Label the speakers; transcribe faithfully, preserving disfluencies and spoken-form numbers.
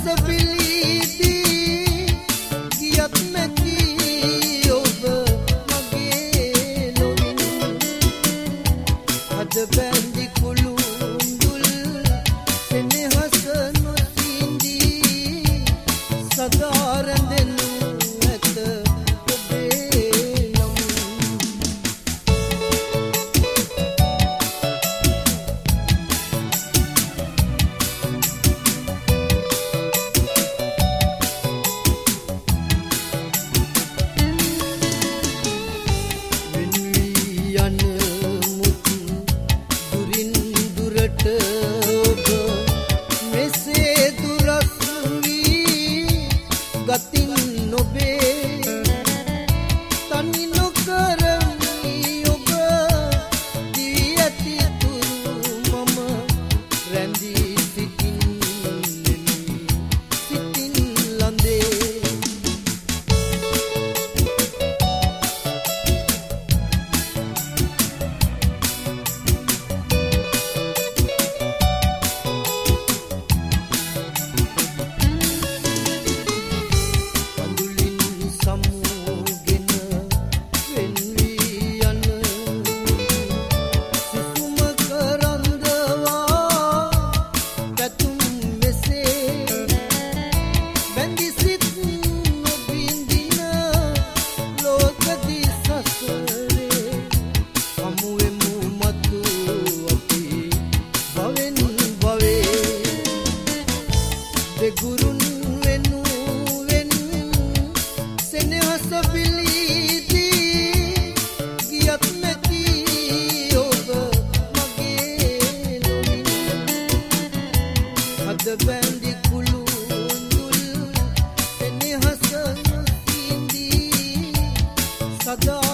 Speaker 1: පිළිදී ගියත් නැති ඔබ මගේ නොවින් අද බැඳි කුළුඳුල් සෙනෙහස නොසිඳී සදා රැඳෙනු ඇත ඔබේ නම් ගතින් නොබේ තනි නොකරමි ඔබ දී ඇති තුරු මම රැඳී සිටින්නෙමි සිටින් ලඳේ ගුරුන් වෙනුවෙන් සෙනෙහස පිළිදී ගියත් නැති ඔබ මගේ නොවින් අද බැඳි කුළුඳුල් සෙනෙහස නොසිඳී සදා